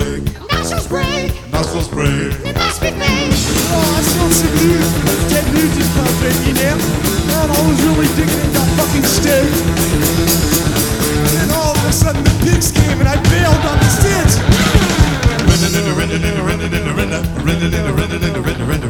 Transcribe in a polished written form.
spray. Nostril spray. Nostril spray. The nice big name. Oh, I smelled some nude. Dead nude just popped in there. Man, I was really digging in that fucking steak. And then all of a sudden the pigs came and I bailed on the stitch. Render, render, render, render, render, render, render, render, render, render, render.